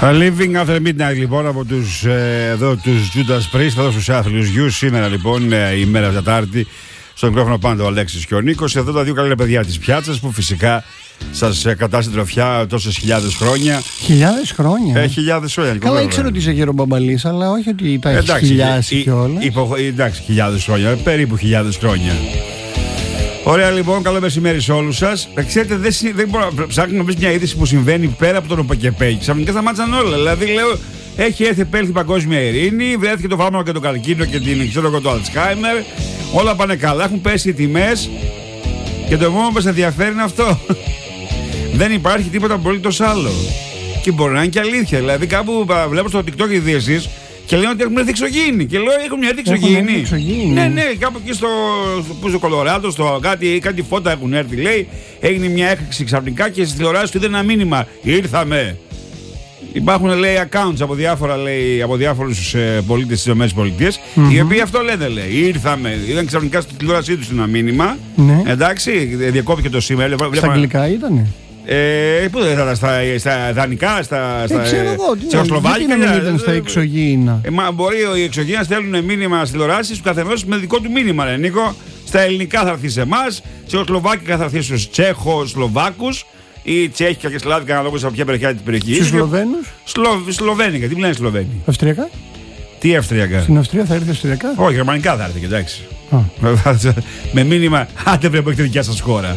Living After Midnight λοιπόν από τους Judas Priest, εδώ στους άθλιους γιους. Σήμερα λοιπόν η μέρα Τετάρτη. Στο μικρόφωνο πάντα ο Αλέξης και ο Νίκος. Εδώ τα δύο καλά παιδιά της πιάτσας που φυσικά σας κρατά στην τροφιά τόσες χιλιάδες χρόνια. Χιλιάδες χρόνια. Χιλιάδες χρόνια. Καλά, ήξερα ότι είσαι γερομπαμπαλής, αλλά όχι ότι υπάρχει χιλιάδες κιόλας. Εντάξει, χιλιάδες χρόνια, περίπου χιλιάδες χρόνια. Ωραία λοιπόν, καλό μεσημέρι σε όλους σας. Ξέρετε, δεν μπορώ να ψάχνω να βρεις μια είδηση που συμβαίνει πέρα από τον ΟΠΑΚΕΠΕ. Ξαφνικά σταμάτησαν όλα. Δηλαδή λέω, έχει έρθει η παγκόσμια ειρήνη, βρέθηκε το φάρμακο και το καρκίνο και το Αλτσχάιμερ. Όλα πάνε καλά, έχουν πέσει οι τιμές και το μόνο που μας ενδιαφέρει είναι αυτό. Δεν υπάρχει τίποτα απολύτως άλλο. Και μπορεί να είναι και αλήθεια. Δηλαδή κάπου βλέπω στο TikTok ειδήσεις και λένε ότι έχουν έρθει εξωγήινοι. Και λέω, έχουν έρθει εξωγήινοι. Ναι, κάπου εκεί στο Κολοράντο, κάτι φώτα έχουν έρθει. Λέει, έγινε μια έκρηξη ξαφνικά και στις τηλεοράσεις του είδε ένα μήνυμα. Ήρθαμε. Υπάρχουν, λέει, accounts από διάφορους πολίτες της ΗΠΑ, οι οποίοι αυτό λένε, λέει. Ήρθαμε. Είδαν ξαφνικά στη τηλεόρασή τους ένα μήνυμα. Ναι. Εντάξει, διακόπηκε το σήμερα. Στα αγγλικά ήτανε. Πού δεν ήταν, στα δανεικά, στα Τσεχοσλοβάκικα. Γιατί να ήταν στα εξωγήινα. Μα μπορεί οι εξωγήινοι στέλνουν μήνυμα στις τηλεοράσεις του καθενός με δικό του μήνυμα, ρε Νίκο. Στα ελληνικά θα έρθει σε εμάς, τσεχοσλοβάκικα θα έρθει στους Τσέχοσλοβάκους. Ή Τσέχικα και Σλάβικα, ανάλογα σε ποια περιοχή της περιοχής. Στους Σλοβαίνους. Σλοβένικα, τι λένε Σλοβαίνοι. Αυστριακά. Τι Αυστριακά. Στην Αυστρία θα έρθει Αυστριακά. Όχι, γερμανικά θα έρθει, εντάξει. Με μήνυμα, άντε βρε που έχετε δικιά σας χώρα.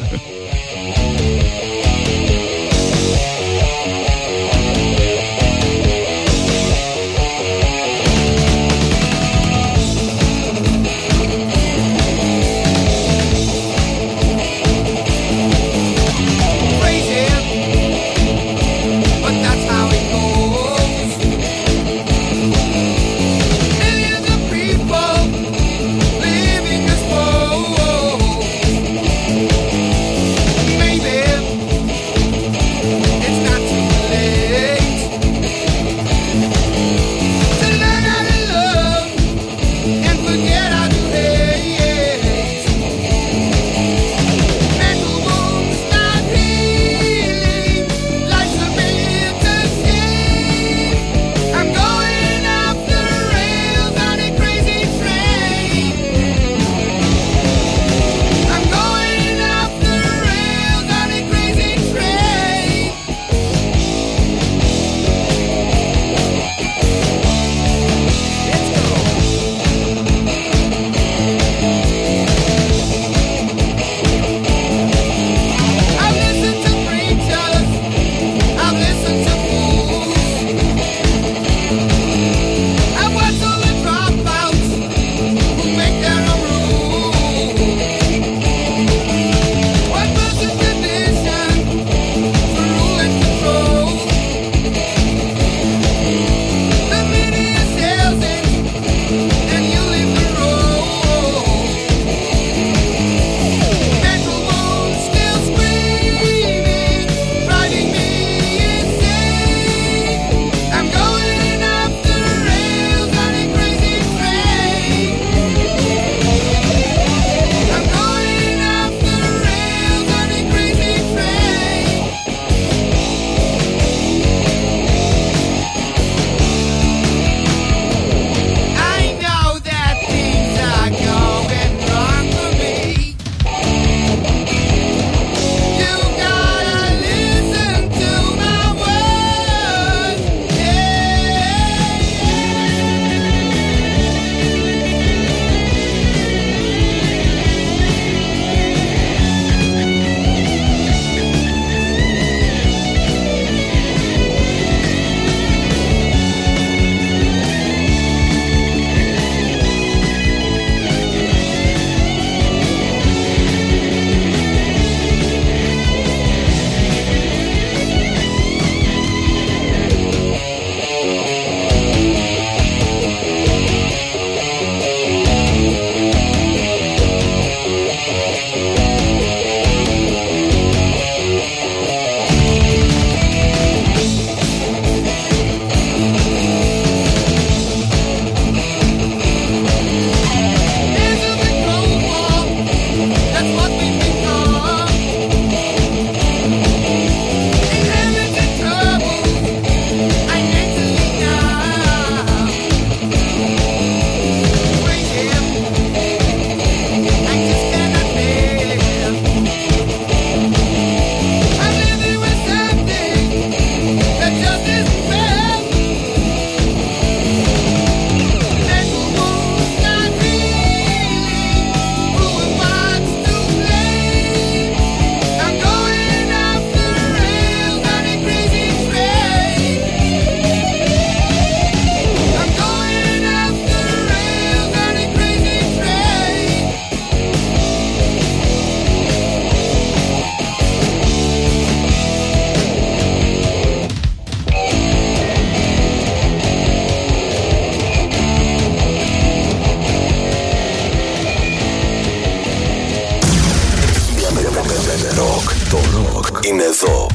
είναι εδώ.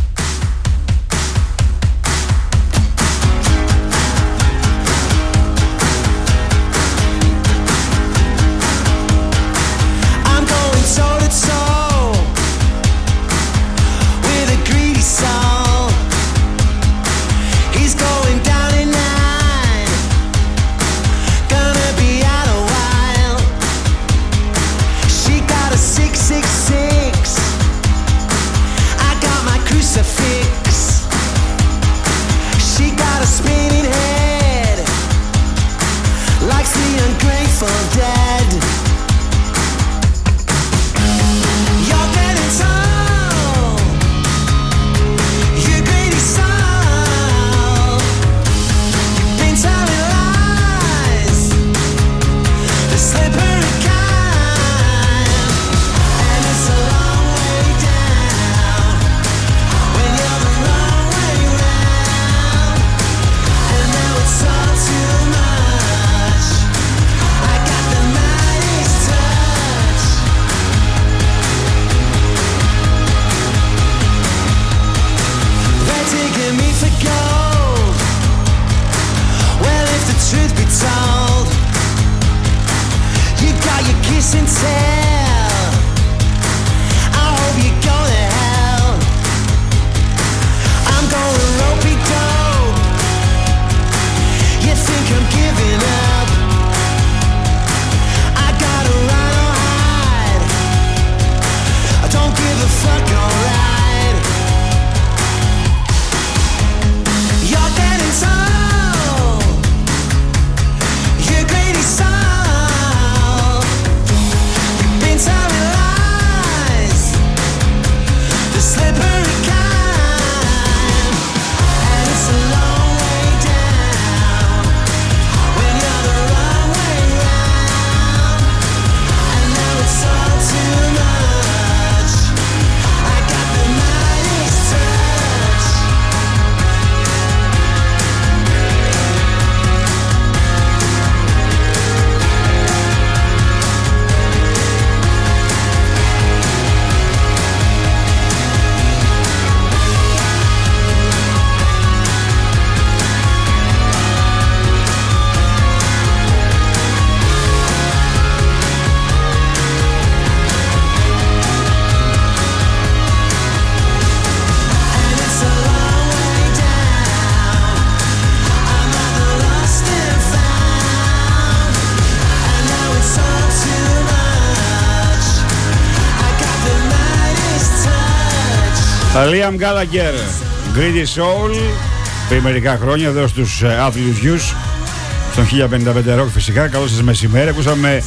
Liam Gallagher, Greedy Soul, πριν μερικά χρόνια εδώ στους άθλιους γιους, στον 1055 Rock φυσικά. Καλό σας μεσημέρι. Ακούσαμε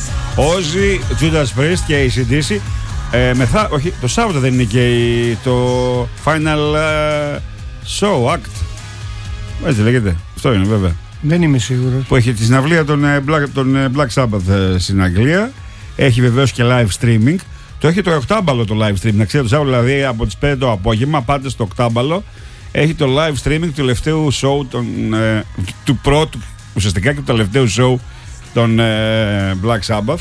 Ozzy, Judas Priest και AC/DC. Όχι, το Σάββατο δεν είναι και το Final Show Act? Έτσι λέγεται. Αυτό είναι βέβαια. Δεν είμαι σίγουρος. Που έχει τη συναυλία των Black Sabbath στην Αγγλία. Έχει βεβαίως και live streaming. Το έχει το οκτάμπαλο το live streaming. Να ξέρετε, το Σάββατο δηλαδή από τις 5 το απόγευμα πάτε στο οκτάμπαλο. Έχει το live streaming του τελευταίου show του πρώτου, ουσιαστικά και του τελευταίου show των Black Sabbath.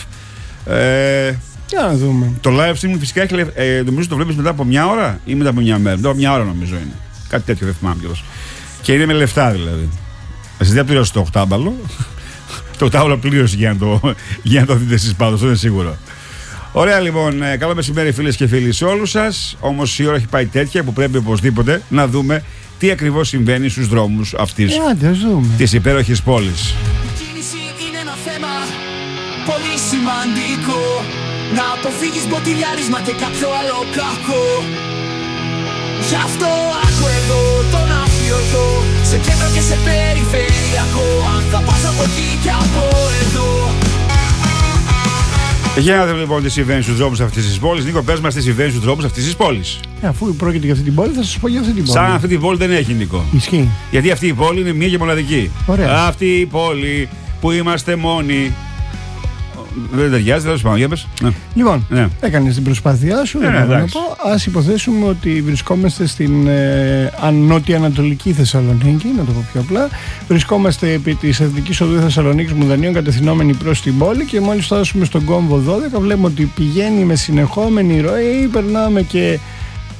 Για να δούμε. Το live streaming φυσικά έχει, νομίζω το βλέπεις μετά από μια ώρα ή μετά από μια μέρα. Μετά από μια ώρα νομίζω είναι. Κάτι τέτοιο δεν θυμάμαι κιόλας. Και είναι με λεφτά δηλαδή. Εσείς δεν πληρώσετε το οκτάμπαλο. Το οκτάμπαλο πλήρωσε για να το δείτε εσείς πάντως, αυτό είναι σίγουρο. Ωραία λοιπόν, καλό μεσημέρι φίλες και φίλοι σε όλους σας. Όμως η ώρα έχει πάει τέτοια που πρέπει οπωσδήποτε να δούμε τι ακριβώς συμβαίνει στους δρόμους αυτής της υπέροχης πόλης. Η κίνηση είναι ένα θέμα πολύ σημαντικό. Να αποφύγεις μποτιλιάρισμα και κάποιο άλλο κακό. Γι' αυτό άκου εδώ τον αφιωτό, σε κέντρο και σε περιφερειακό. Αν θα πας από εκεί και από εδώ. Για να δούμε λοιπόν τι συμβαίνει στους δρόμους αυτής της πόλης. Νίκο, πες μας τι συμβαίνει στους δρόμους αυτής της πόλης. Αφού πρόκειται για αυτή την πόλη, θα σας πω για αυτή την πόλη. Σαν αυτή την πόλη δεν έχει, Νίκο. Ισχύει. Γιατί αυτή η πόλη είναι μία και μοναδική. Ωραία. Αυτή η πόλη που είμαστε μόνοι. Δεν ταιριάζει, δεν σου για πες. Λοιπόν, έκανες την προσπάθειά σου. Δεν μπορώ να πω. Ας υποθέσουμε ότι βρισκόμαστε στην νότια-ανατολική Θεσσαλονίκη, να το πω πιο απλά. Βρισκόμαστε επί της Εθνικής Οδού Θεσσαλονίκης Μουδανίων, κατευθυνόμενοι προς την πόλη, και μόλις φτάσουμε στον κόμβο 12, βλέπουμε ότι πηγαίνει με συνεχόμενη ροή. Περνάμε και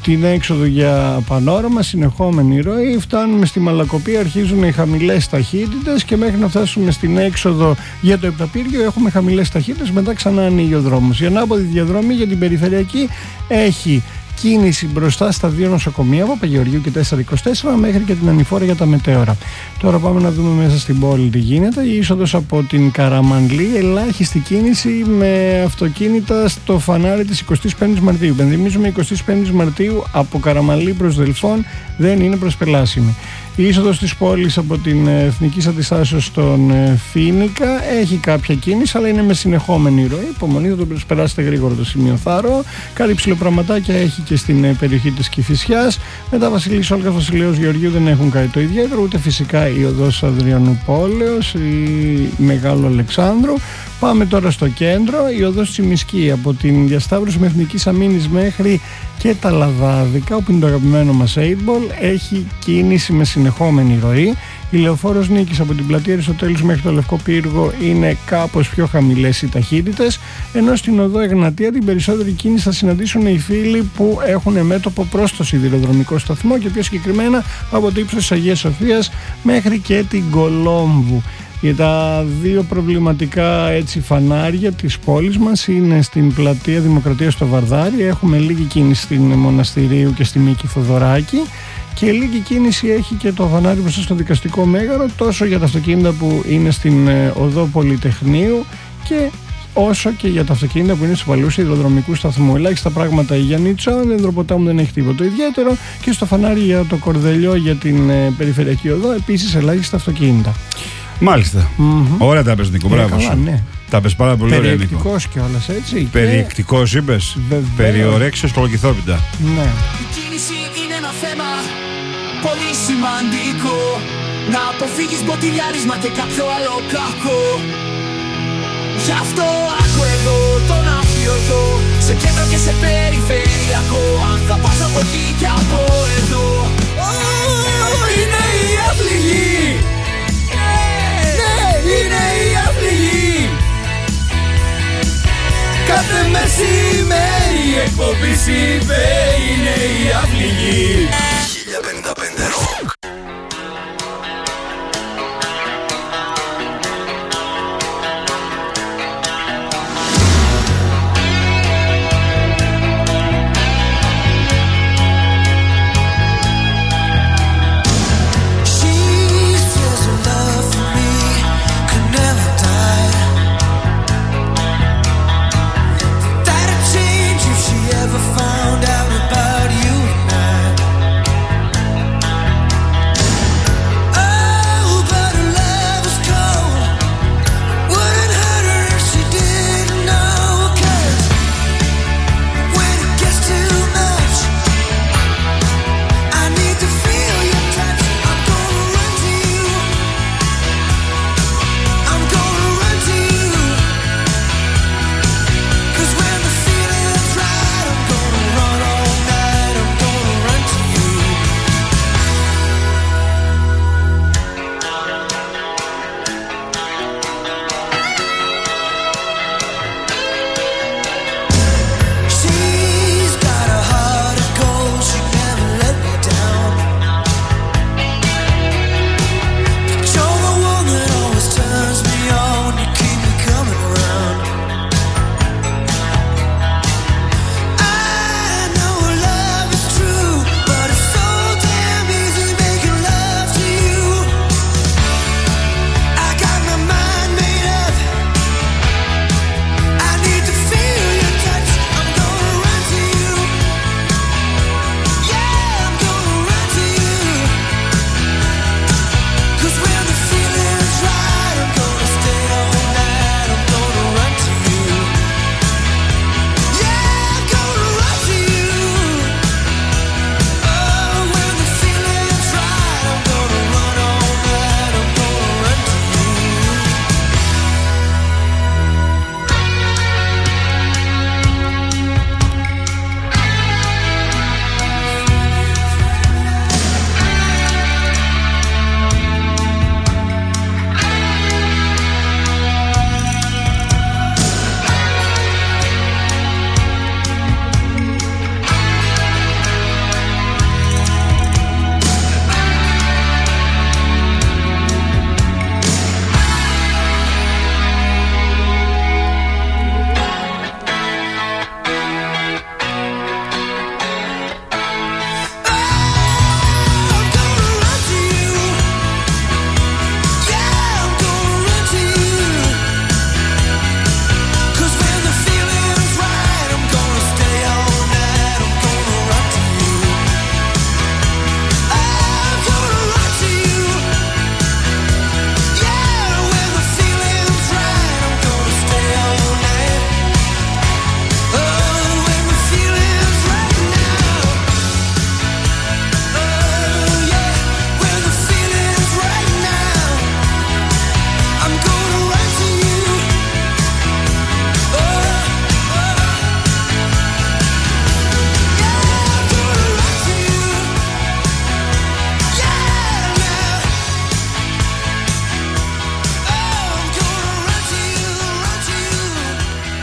την έξοδο για πανόραμα, συνεχόμενη ροή, φτάνουμε στη Μαλακοπή, αρχίζουν οι χαμηλές ταχύτητες και μέχρι να φτάσουμε στην έξοδο για το Επταπύργιο έχουμε χαμηλές ταχύτητες, μετά ξανά ανοίγει ο δρόμος. Η ανάποδη διαδρομή για την περιφερειακή έχει κίνηση μπροστά στα δύο νοσοκομεία, Παπαγεωργίου και 424, μέχρι και την ανηφόρα για τα μετέωρα. Τώρα πάμε να δούμε μέσα στην πόλη τι γίνεται. Η είσοδος από την Καραμανλή, ελάχιστη κίνηση με αυτοκίνητα στο φανάρι της 25ης Μαρτίου. Πενθυμίζουμε, 25ης Μαρτίου από Καραμανλή προς Δελφών δεν είναι προσπελάσιμη. Η είσοδος της πόλης από την Εθνικής Αντιστάσεως στον Φοίνικα έχει κάποια κίνηση, αλλά είναι με συνεχόμενη ροή. Υπομονή, θα το περάσετε γρήγορα το σημείο Θάρο. Κάτι ψηλοπραγματάκια έχει και στην περιοχή της Κηφισιάς. Μετά Βασιλής Όλγας, Βασιλέως Γεωργίου δεν έχουν κάτι το ιδιαίτερο, ούτε φυσικά η οδός Αδριανουπόλεως ή Μεγάλου Αλεξάνδρου. Πάμε τώρα στο κέντρο. Η οδός Τσιμισκή από την διασταύρωση με Εθνικής Αμήνης μέχρι και τα Λαδάδικα, όπου είναι το αγαπημένο μας 8ball, έχει κίνηση με συνεχόμενη ροή. Η Λεωφόρος Νίκης από την πλατεία Αριστοτέλους μέχρι το Λευκό Πύργο είναι κάπως πιο χαμηλές οι ταχύτητες, ενώ στην οδό Εγνατία την περισσότερη κίνηση θα συναντήσουν οι φίλοι που έχουν μέτωπο προς το σιδηροδρομικό σταθμό και πιο συγκεκριμένα από το ύψος της Αγίας Σοφίας μέχρι και την Κολόμβου. Για τα δύο προβληματικά φανάρια της πόλης μας είναι στην πλατεία Δημοκρατίας στο Βαρδάρι. Έχουμε λίγη κίνηση στην Μοναστηρίου και στη Μίκη Θοδωράκη και λίγη κίνηση έχει και το φανάρι μπροστά στο Δικαστικό Μέγαρο, τόσο για τα αυτοκίνητα που είναι στην οδό Πολυτεχνείου και όσο και για τα αυτοκίνητα που είναι στους παλιούς σιδηροδρομικού σταθμού. Ελάχιστα πράγματα η Γιαννίτσο, Ανδροποτάμου δεν έχει τίποτα ιδιαίτερο και στο φανάρι για το Κορδελιό για την περιφερειακή οδό επίσης ελάχιστα αυτοκίνητα. Μάλιστα. Ωραία τα πες, Νίκο, μπράβο σου. Ναι. Τα πες πάρα πολύ ωραία, Νίκο. Περιεκτικός κιόλας, έτσι. Περιεκτικός είπες. Περιορέξιος κολοκυθόπιτα. Ναι. Η κίνηση είναι ένα θέμα πολύ σημαντικό. Να αποφύγεις μποτιλιάρισμα και κάποιο άλλο κακό. Γι' αυτό άκου εδώ τον αφιωτό, σε κέντρο και σε περιφερειακό. Αν θα πας από εκεί και από εδώ, είναι η αθληγή. Είναι η αθληγή. Κάθε μεσημέρι η εκπομπή είναι η αθληγή. 1055 Rock. Found out about you and I.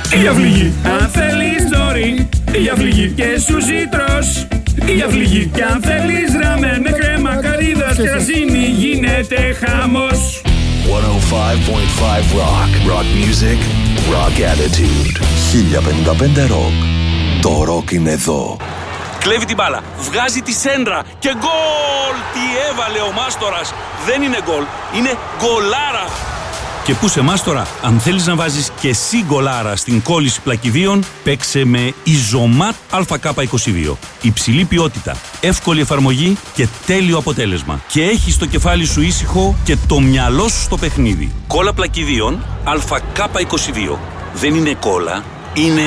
Για φληγή, αν θέλεις δωρή. Για φληγή και σούσι τρως. Για φληγή και αν θέλεις ραμέ με κρέμα καρύδας και ραζίνι γίνεται χαμός. 105.5 Rock. Rock music, rock attitude. 1055 Rock. Το rock είναι εδώ. Κλέβει την μπάλα, βγάζει τη σέντρα και γκολ! Τι έβαλε ο Μάστορας. Δεν είναι γκολ, είναι γκολάρα. Και πού σε Μάστορα, αν θέλεις να βάζεις και εσύ γκολάρα στην κόλληση πλακιδίων, παίξε με Ιζωμάτ ΑΚ22. Υψηλή ποιότητα, εύκολη εφαρμογή και τέλειο αποτέλεσμα. Και έχεις το κεφάλι σου ήσυχο και το μυαλό σου στο παιχνίδι. Κόλλα πλακιδίων ΑΚ22. Δεν είναι κόλλα, είναι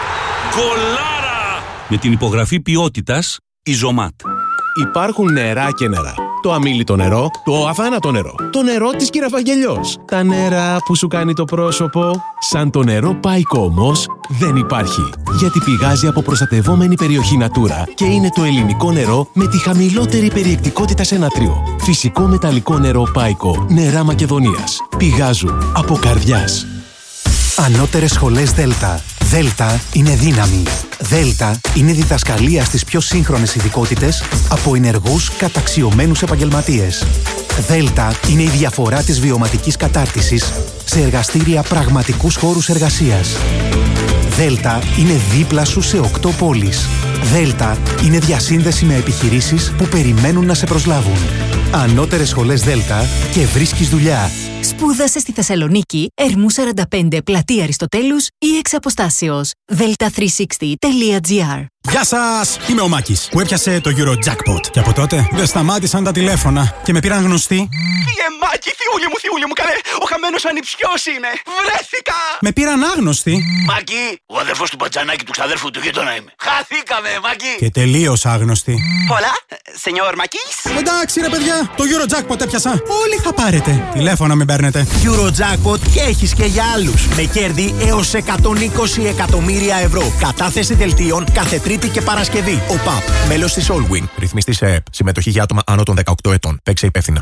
γκολάρα! Με την υπογραφή ποιότητας Ιζωμάτ. Υπάρχουν νερά και νερά. Το αμίλητο νερό, το αφάνατο νερό, το νερό της Κυραφαγγελιός. Τα νερά που σου κάνει το πρόσωπο. Σαν το νερό Πάικο όμως δεν υπάρχει. Γιατί πηγάζει από προστατευόμενη περιοχή Natura και είναι το ελληνικό νερό με τη χαμηλότερη περιεκτικότητα σε νατρίο. Φυσικό μεταλλικό νερό Πάικο, νερά Μακεδονίας. Πηγάζουν από καρδιάς. Ανώτερες σχολές Δέλτα. Δέλτα είναι δύναμη. Δέλτα είναι διδασκαλία στις πιο σύγχρονες ειδικότητες από ενεργούς καταξιωμένους επαγγελματίες. Δέλτα είναι η διαφορά της βιωματικής κατάρτισης σε εργαστήρια πραγματικούς χώρους εργασίας. Δέλτα είναι δίπλα σου σε 8 πόλεις. Δέλτα είναι διασύνδεση με επιχειρήσεις που περιμένουν να σε προσλάβουν. Ανώτερες σχολές Δέλτα και βρίσκεις δουλειά. Σπούδασε στη Θεσσαλονίκη, Ερμού 45, πλατεία Αριστοτέλους ή εξ αποστάσεως. delta360.gr. Γεια σας! Είμαι ο Μάκης που έπιασε το Eurojackpot. Και από τότε δεν σταμάτησαν τα τηλέφωνα και με πήραν γνωστοί. Μάκη, θειούλη μου, καλέ! Ο χαμένος ανιψιός είμαι! Βρέθηκα! Με πήραν άγνωστοι. Μάκη, ο αδερφός του μπατζανάκι του ξαδέρφου του γείτονα είμαι. Χαθήκαμε, Μάκη! Και τελείως άγνωστοι. Hola, señor Μάκης. Εντάξει ρε παιδιά, το Eurojackpot έπιασα. Όλοι θα πάρετε. Τηλέφωνα μην παίρνετε. Eurojackpot και έχεις και για άλλους. Με κέρδη έως 120 εκατομμύρια ευρώ. Κατάθεση δελτίων κάθε Τρίτη και Παρασκευή. ΟΠΑΠ, μέλος της Allwin. Ρυθμιστής ΕΕΠ. Συμμετοχή για άτομα άνω των 18 ετών. Παίξε υπεύθυνα.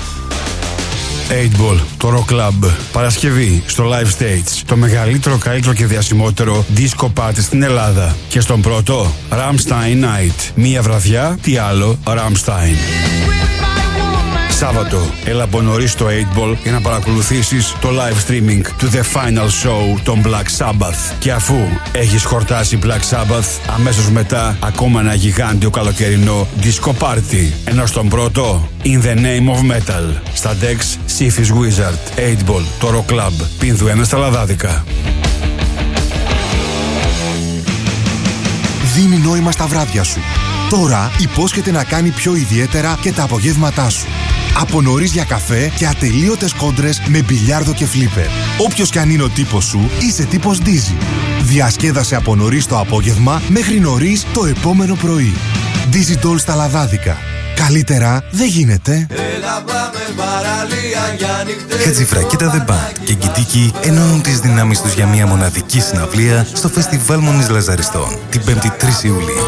8 Ball, το Rock Club. Παρασκευή στο Live Stage. Το μεγαλύτερο, καλύτερο και διασημότερο disco party στην Ελλάδα. Και στον πρώτο, Rammstein Night. Μία βραδιά, τι άλλο, Rammstein. Σάββατο, έλα από νωρίς στο 8 Ball για να παρακολουθήσεις το live streaming του The Final Show των Black Sabbath. Και αφού έχεις χορτάσει Black Sabbath, αμέσως μετά ακόμα ένα γιγάντιο καλοκαιρινό disco party. Ενώ στον πρώτο, In the Name of Metal, στα Dex Syphis Wizard, 8 Ball, το Rock Club, Πίνδου 1 στα Λαδάδικα. Δίνει νόημα στα βράδια σου. Τώρα υπόσχεται να κάνει πιο ιδιαίτερα και τα απογεύματά σου. Από νωρίς για καφέ και ατελείωτες κόντρες με μπιλιάρδο και φλίπερ. Όποιος κι αν είναι ο τύπος σου, είσαι τύπος Dizzy. Διασκέδασε από νωρίς το απόγευμα μέχρι νωρίς το επόμενο πρωί. Dizzy Doll στα Λαδάδικα. Καλύτερα δεν γίνεται. Χατζηφρακίτα The Band και Γκιτίκι ενώνουν τις δυνάμεις τους για μια μοναδική συναυλία στο Φεστιβάλ Μονής Λαζαριστών την 5η 3 Ιουλίου.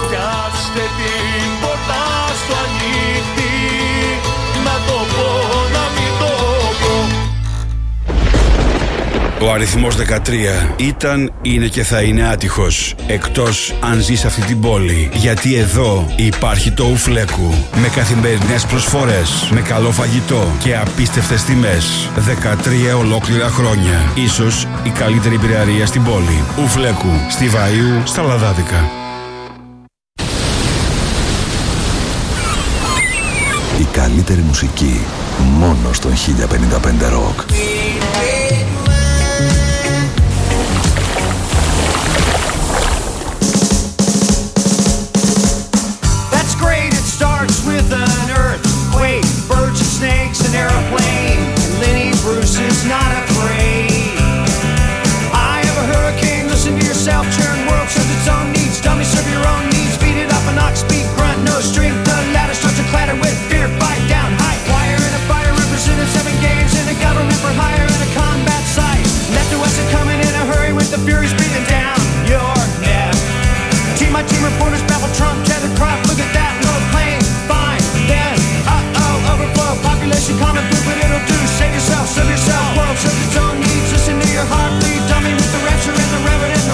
Ο αριθμός 13 ήταν, είναι και θα είναι άτυχος. Εκτός αν ζει σε αυτή την πόλη. Γιατί εδώ υπάρχει το Ουφλέκου. Με καθημερινές προσφορές, με καλό φαγητό και απίστευτες τιμές. 13 ολόκληρα χρόνια. Ίσως η καλύτερη πυραρία στην πόλη. Ουφλέκου, στη Βαΐου, στα Λαδάδικα. Η καλύτερη μουσική μόνο στον 1055 Rock. With an earthquake, birds and snakes, an airplane, and Lenny Bruce is not afraid. I have a hurricane, listen to yourself, churn world serves its own needs, dummy serve your own needs, beat it up an ox, speak grunt, no strength, the ladder starts to clatter with fear, fight down, high wire in a fire, representing 7 games in a government for hire in a combat site, left to west and coming in a hurry with the furies breathing down your neck. My team reporters babble Trump, tethered crop, look at that, no plane, fine, then, overflow, population common through, but it'll do, save yourself, serve yourself, world serves its own needs, listen to your heart bleed, dummy with the rapture and the reverend and the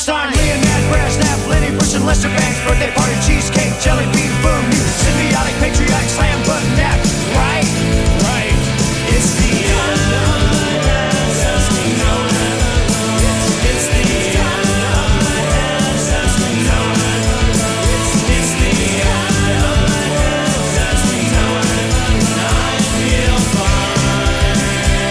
sign. Leonard, Brezhnev, Lenny, Bush, and Lester Banks. Birthday party, cheesecake, jelly bean, boom. You symbiotic, patriotic, slam button neck. Right? Right. It's the end of the world as we know it. It's the end of the world as we know it. It's the end of the world as we know it. I feel fine.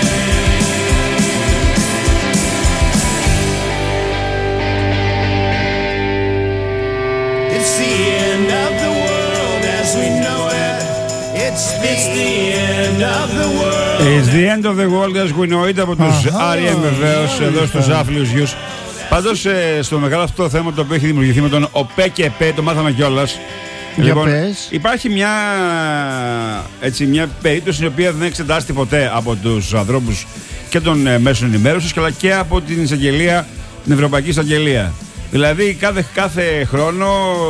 It's the end of the world as we know it. It's the end of the world. It's the end of the world as we know it από τους R.E.M. βεβαίως εδώ στους Άφλιους Γιους. Πάντως στο μεγάλο αυτό το θέμα το οποίο έχει δημιουργηθεί με τον ΟΠΕ και ΕΠΕ, το μάθαμε κιόλας. Λοιπόν, υπάρχει μια περίπτωση η οποία δεν εξετάζεται ποτέ από τους ανθρώπους και των μέσων ενημέρωσης αλλά και από την εισαγγελία, την Ευρωπαϊκή Εισαγγελία. Δηλαδή κάθε χρόνο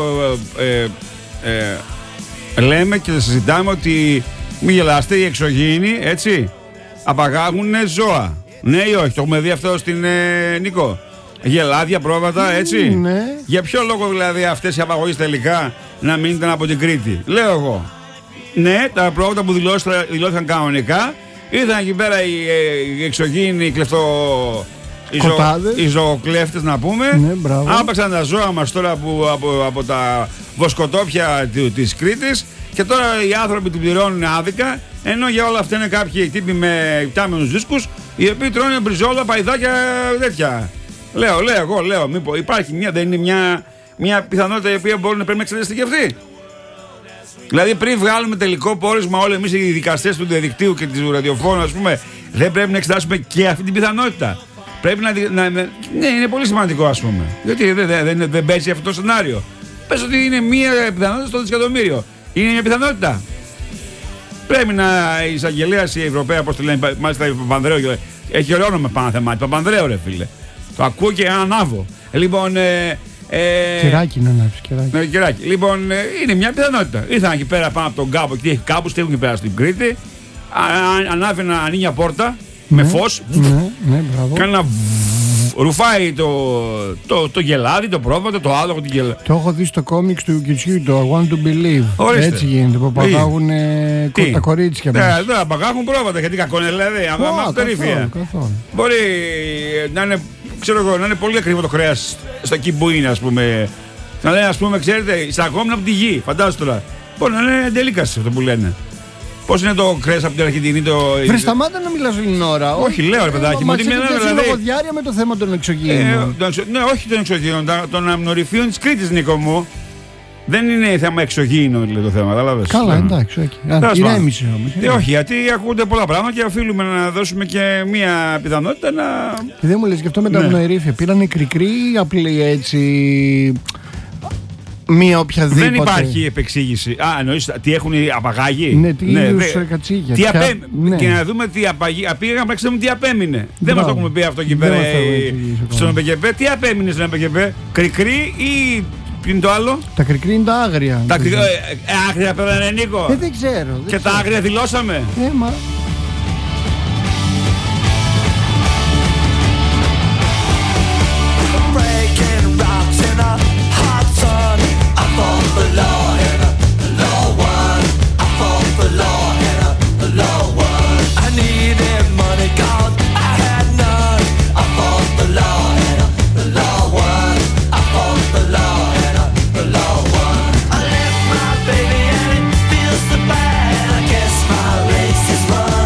λέμε και συζητάμε ότι μην γελάστε, οι εξωγήινοι έτσι απαγάγουν ζώα. Ναι ή όχι, το έχουμε δει αυτό στην Νίκο. Γελάδια, πρόβατα, έτσι. Ναι. Για ποιο λόγο δηλαδή αυτές οι απαγωγές τελικά να μην ήταν από την Κρήτη? Λέω εγώ. Ναι, τα πρόβατα που δηλώθηκαν κανονικά ήρθαν εκεί πέρα οι εξωγήινοι οι ζωοκλέφτες να πούμε. Ναι, άπαξαν τα ζώα μας τώρα από τα βοσκοτόπια της Κρήτης και τώρα οι άνθρωποι την πληρώνουν άδικα, ενώ για όλα αυτά είναι κάποιοι τύποι με υπτάμενους δίσκους οι οποίοι τρώνε μπριζόλα, παϊδάκια, τέτοια. Λέω, μήπως υπάρχει δεν είναι μια πιθανότητα η οποία πρέπει να εξεταστεί και αυτή? Δηλαδή πριν βγάλουμε τελικό πόρισμα όλοι εμείς οι δικαστές του διαδικτύου και του ραδιοφώνου ας πούμε, δεν πρέπει να εξετάσουμε και αυτή την πιθανότητα? Πρέπει ναι, είναι πολύ σημαντικό ας πούμε. Γιατί δεν παίζει αυτό το σενάριο. Πες ότι είναι μια πιθανότητα στο δισεκατομμύριο. Είναι μια πιθανότητα. Πρέπει η εισαγγελία η Ευρωπαία, πώς το λένε, μάλιστα η Παπανδρέου, έχει ωραίο όνομα πάνω θέμα. Παπανδρέου, ρε φίλε. Το ακούω και ανάβω. Λοιπόν. Κεράκι να ανάψει, κεράκι. Λοιπόν, είναι μια πιθανότητα. Ήρθαν εκεί πέρα πάνω από τον κάμπο και έχει κάμπους, έχουν εκεί πέρα στην Κρήτη. Ανάβει ένα ανήνια πόρτα με φως. Ναι, μπράβο. Κάνει ένα ρουφάει το γελάδι, το πρόβατο, το άλογο, την γελάδι. Το έχω δει στο κόμιξ του Κιτσιού, το I Want to Believe. Ορίστε. Έτσι γίνεται, που παγάγουν τα κορίτσια μας. Δεν παγάγουν πρόβατα, γιατί κακό είναι δηλαδή. Καθόλου. Μπορεί να είναι, ξέρω εγώ, να είναι πολύ ακριβό το κρέας στο εκεί που είναι, ας πούμε. Να λένε, ας πούμε, ξέρετε, εισαγόμενο από τη γη. Φαντάζομαι τώρα. Μπορεί να είναι ντελίκαση αυτό που λένε. Πώς είναι το κρέας από την Αργεντινή, Βρε, σταμάτα να μιλάς όλη την ώρα. Όχι, λέω ρε παιδάκι μου. Μας έχει λογοδιάρεια με το θέμα των εξωγήινων. Ναι, όχι των εξωγήινων, των αμνορυφίων της Κρήτης, Νίκο μου. Δεν είναι θέμα εξωγήινο δηλαδή, το θέμα, κατάλαβες. Καλά, εντάξει, ηρέμησε όμως. Όχι, γιατί ακούγονται πολλά πράγματα και οφείλουμε να δώσουμε και μία πιθανότητα να. Και δεν μου λες και αυτό με τα αμνοερήφια. Πήρανε κρικρή ή απλή έτσι. Μία οποιαδήποτε. Δεν υπάρχει επεξήγηση. Εννοείς τι έχουν απαγάγει. Ναι, τι είδους κατσίγια. Και να δούμε τι πήγαμε να ξέρουμε τι απέμεινε. Δεν μας το έχουμε πει αυτό εκεί πέρα στον ΕΠΚ. Τι απέμεινε στον ΕΠΚ, κρικρή ή ποιο είναι το άλλο? Τα κρικρή είναι τα άγρια. Τα άγρια πέρανε, Νίκο. Δεν ξέρω. Και τα άγρια δηλώσαμε. Bad, I guess my race is run.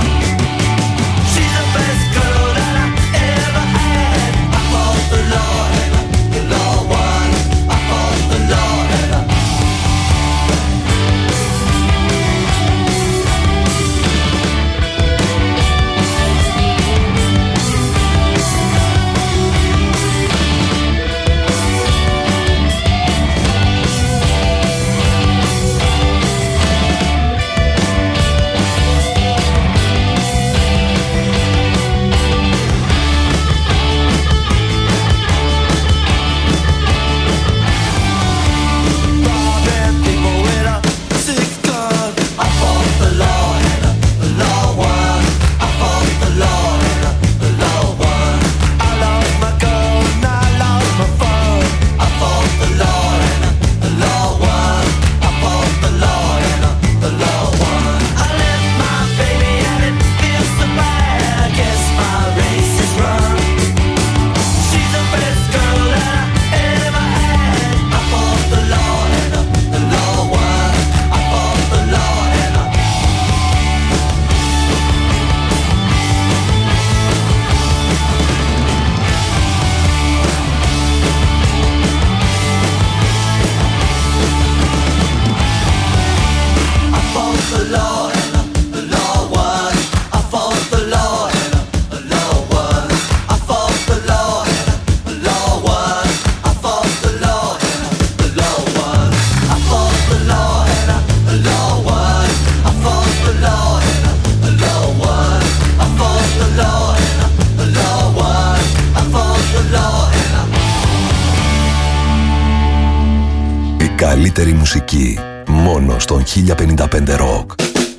καλύτερη μουσική. Μόνο στον 1055 Rock.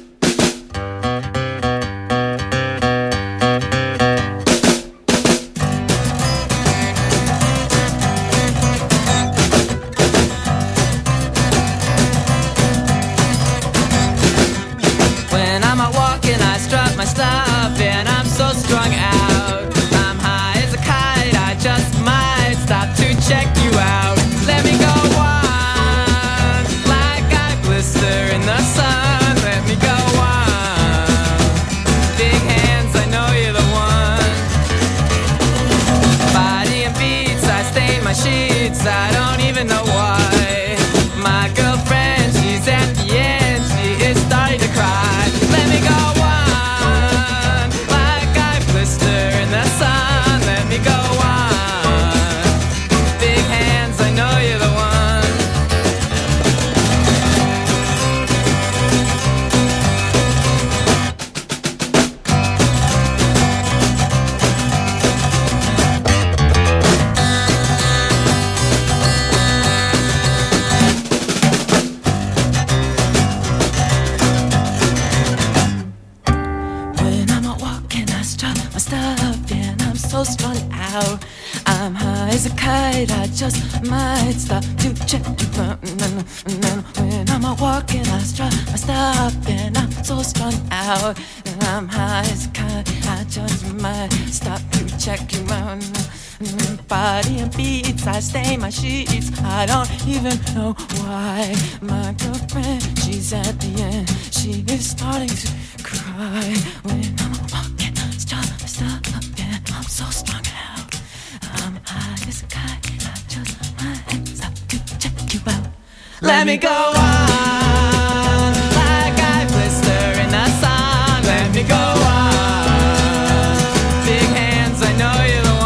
I don't even know why. My girlfriend, she's at the end. She is starting to cry. When I'm walking, stop, and I'm so strung out. I'm high as a kite. I just might stop to check you out. Let me go on, like I blister in the sun. Let me go on. Big hands, I know you're the one.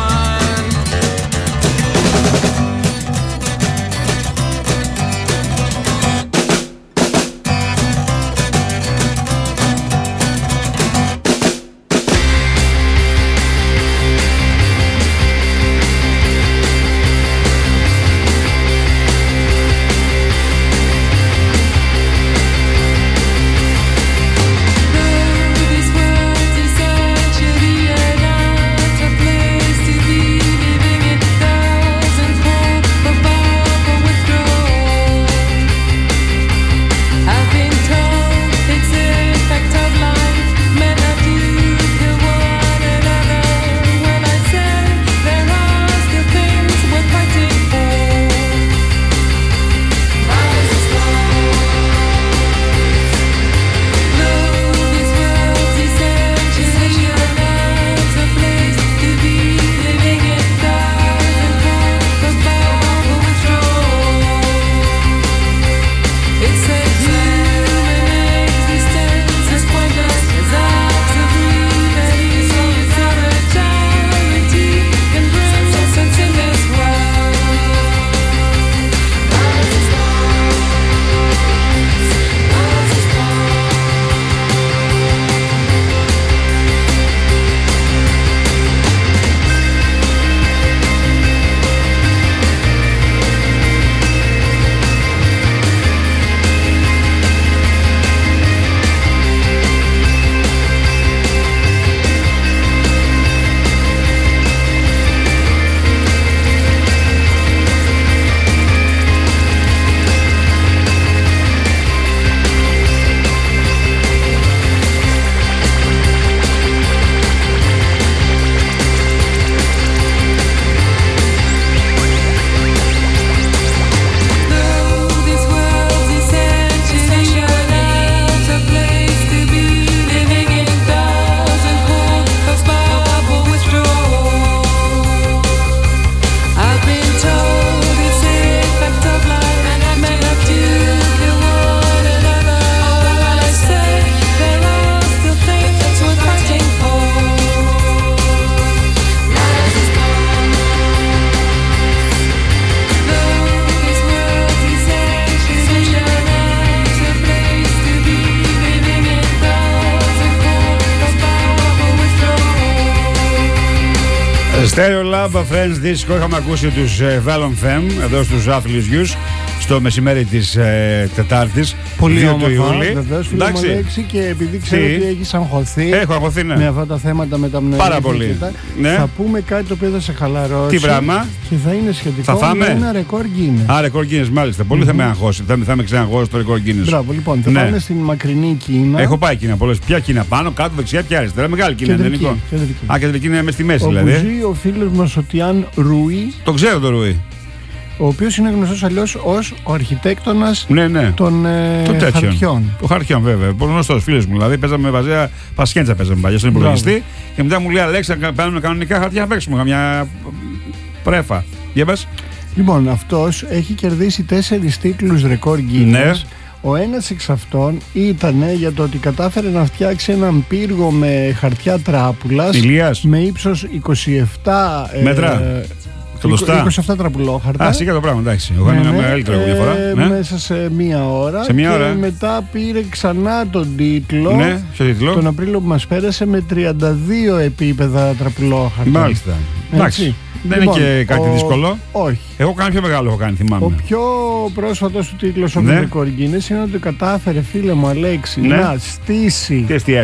Stereo Lab Friends Disco. Είχαμε ακούσει τους Vallon Femme εδώ στους Athletes Youth στο μεσημέρι της Τετάρτης. Πολύ 2 του Ιούλη. Βεβαίως, φίλε μου Αλέξη, και επειδή ξέρω ότι έχεις αγχωθεί. Έχω αγχωθεί, ναι. Με αυτά τα θέματα με τα μνημεία. Πάρα πολύ. Ναι. Θα πούμε κάτι το οποίο θα σε χαλαρώσει. Τι πράγμα? Και θα είναι σχετικό με ένα ρεκόρ Guinness. Α, ρεκόρ Guinness, μάλιστα. Πολύ θα με αγχώσει. Θα με ξαναγχώσει το ρεκόρ Guinness. Μπράβο, λοιπόν. Θα πάμε στην μακρινή Κίνα. Έχω πάει Κίνα πολλές. Ποια Κίνα? Πάνω, κάτω, δεξιά, ποια αριστερά? Μεγάλη Κίνα, κεντρική. Α, κεντρική είναι μες στη μέση δηλαδή. Όπου ζει ο φίλος μας ο Τιάν Ρούι. Το ξέρω το Ρούι. Ο οποίος είναι γνωστός αλλιώς ως ο αρχιτέκτονας των χαρτιών. Των χαρτιών, βέβαια. Πολύ γνωστός φίλος μου. Δηλαδή, παίζαμε βαζέα πασχέντσα, παίζαμε παλιά στον υπολογιστή. Και μετά μου λέει: Αλέξα, παίρνουμε κανονικά χαρτιά να παίξουμε. Καμιά πρέφα. Για πες. Λοιπόν, αυτός έχει κερδίσει 4 τίτλους ρεκόρ Guinness. Ναι. Ο ένας εξ αυτών ήταν για το ότι κατάφερε να φτιάξει έναν πύργο με χαρτιά τράπουλας. Ηλίας. Με ύψος 27 μέτρα. 27 τραπουλόχαρτα. Α, σίγα το πράγμα, εντάξει. Εγώ είναι μεγαλύτερο διαφορά. Μέσα σε μία ώρα. Σε μία ώρα. Και μετά πήρε ξανά τον τίτλο. Ναι, ποιο τίτλο? Τον Απρίλιο που μας πέρασε με 32 επίπεδα τραπουλόχαρτα. Μάλιστα. Εντάξει. Δεν είναι και κάτι δύσκολο. Όχι. Εγώ κάνω πιο μεγάλο, έχω κάνει, θυμάμαι. Ο πιο πρόσφατος του τίτλος ο ρεκόρ Guinness είναι ότι κατάφερε, φίλε μου Αλέξη, να στήσει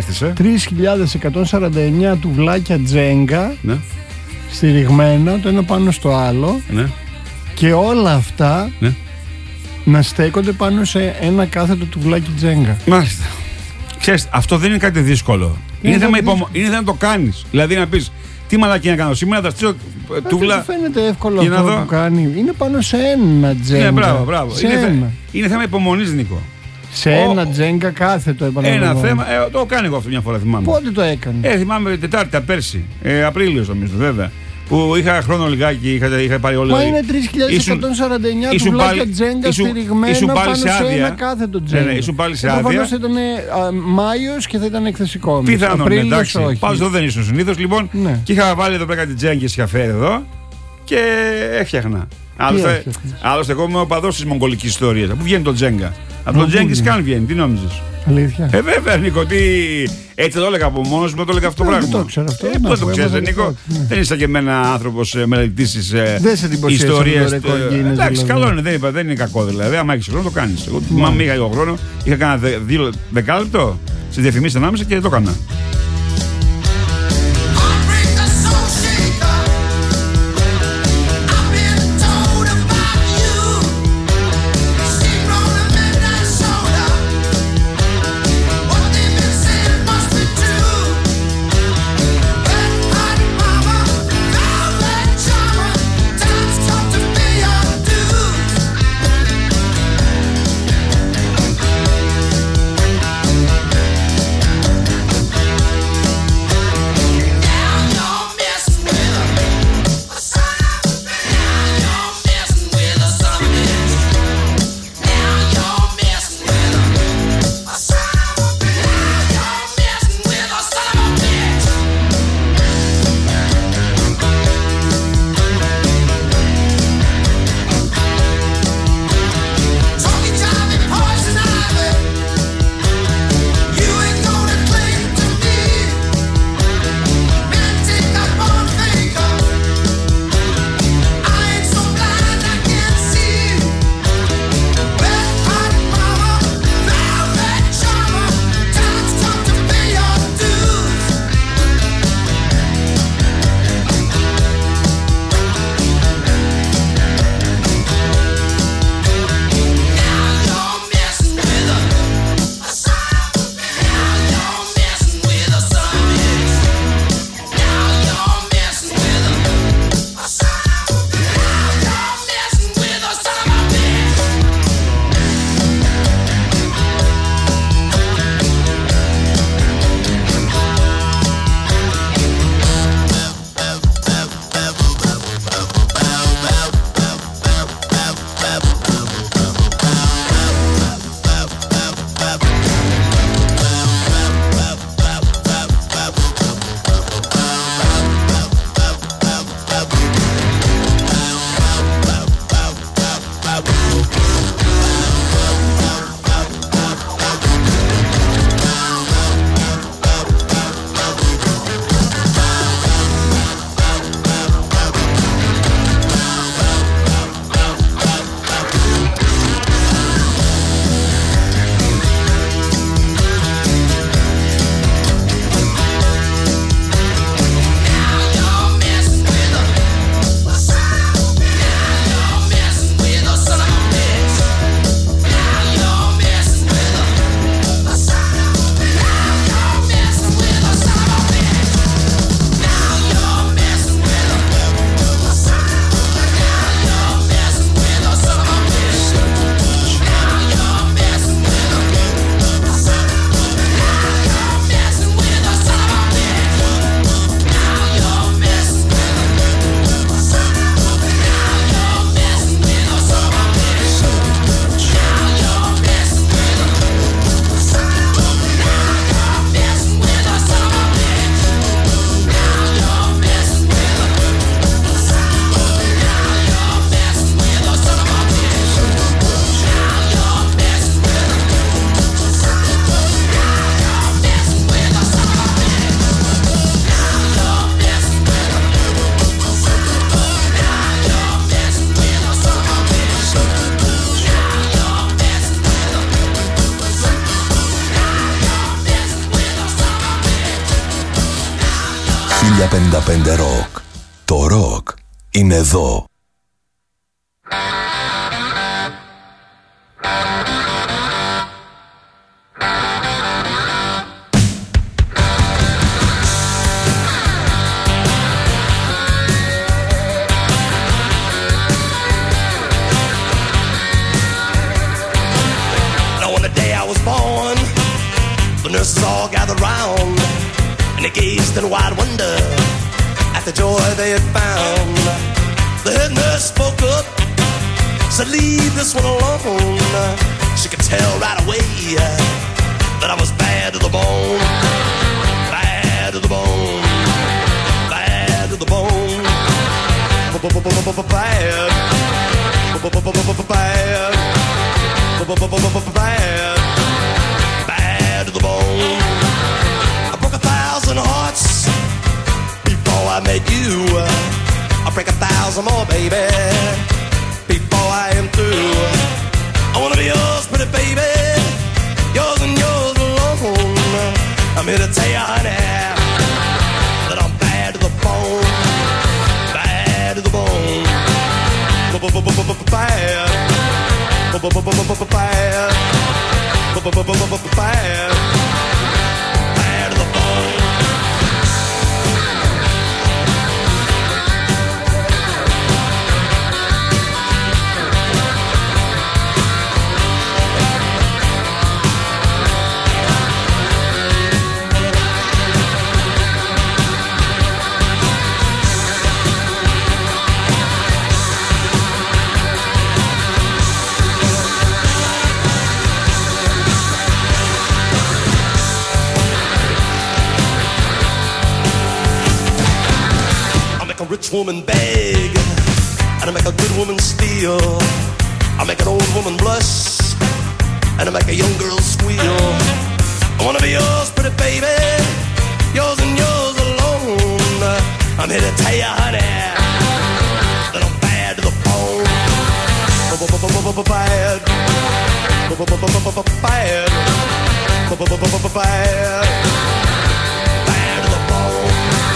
3.149 τουβλάκια τζέγκα. Ναι. Στηριγμένα το ένα πάνω στο άλλο, ναι. Και όλα αυτά να στέκονται πάνω σε ένα κάθετο τουβλάκι τζέγκα. Μάλιστα. Ξέρεις, αυτό δεν είναι κάτι δύσκολο. Είναι θέμα να το κάνεις. Δηλαδή να πεις τι μαλακή να κάνω σήμερα, θα στήσω τουβλά. Δεν φαίνεται εύκολο αυτό που κάνει. Είναι πάνω σε ένα τζέγκα. Ναι, μπράβο. Είναι θέμα υπομονής, Νίκο. Σε ένα τζέγκα κάθετο, επαναλαμβάνω. Ένα θέμα, το κάνω εγώ αυτό μια φορά, θυμάμαι. Πότε το έκανε? Θυμάμαι Τετάρτη, πέρσι. Απρίλιο νομίζω, βέβαια. Που είχα χρόνο λιγάκι, είχα πάρει όλα. Μα είναι 3.149 τουβλάκια τζέγκα στηριγμένα πάνω σε ένα κάθετο τζέγκα. Ναι, ήσουν πάλι σε άδεια. Προφανώς ήταν Μάιος και θα ήταν εκθεσικό. Πιθανόν, εντάξει. Πάντως εδώ δεν ήσουν συνήθως, λοιπόν. Ναι. Και είχα βάλει εδώ πέρα κάτι τζέγγες, είχα φέρει εδώ και έφτιαχνα. Άλλωστε, εγώ είμαι ο παδός της μογγολικής ιστορίας. Πού βγαίνει το τζέγγα? Από το Τζέγκις Καν βγαίνει, τι νόμιζες? Αλήθεια. Βέβαια, Νίκο, έτσι το έλεγα από μόνος μου, το έλεγα αυτό το πράγμα. Δεν το ξέρω αυτό. Πώς το ξέρεις, Νίκο? Δεν είσαι και εμένα άνθρωπος μελετητής της ιστορίας. Εντάξει, καλό είναι, δεν είναι κακό δηλαδή. Άμα έχεις χρόνο, το κάνεις. Εγώ θυμάμαι, είχα λίγο χρόνο, είχα κάνει 2 δεκάλεπτο στις διαφημίσεις ανάμεσα και το έκανα. 1055 Rock. Το ροκ είναι εδώ. Nurses all gathered round, and they gazed in wide wonder at the joy they had found. The head nurse spoke up, said, "Leave this one alone." She could tell right away that I was bad to the bone, bad to the bone, bad to the bone, bad, bad, bad to the bone. I broke 1,000 hearts before I met you. I'll break 1,000 more, baby, before I am through. I wanna be yours, pretty baby, yours and yours alone. I'm here to tell you, honey, that I'm bad to the bone, bad to the bone, bad, bad. Bad, bad to the bone. Rich woman beg, and I make a good woman steal. I make an old woman blush, and I make a young girl squeal. I wanna be yours, pretty baby, yours and yours alone. I'm here to tell you, honey, that I'm bad to the bone. Bad, bad, bad, bad to the bone.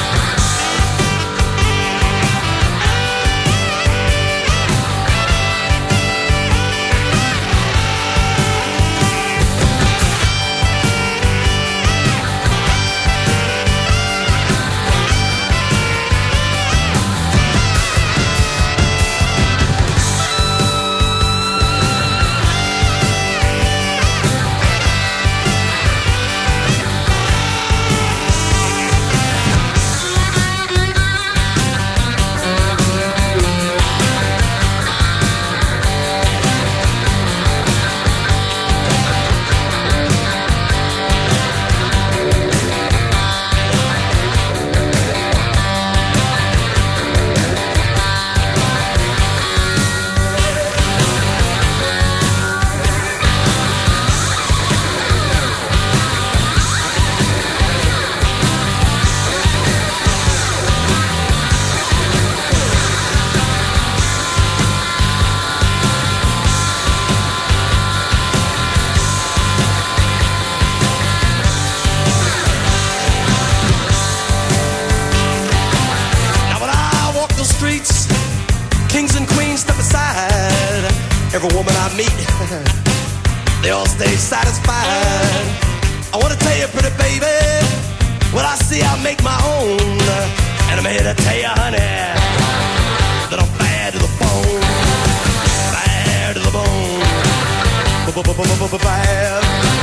Every woman I meet, they all stay satisfied. I want to tell you, pretty baby, what I see I make my own. And I'm here to tell you, honey, that I'm bad to the bone, bad to the bone, bad.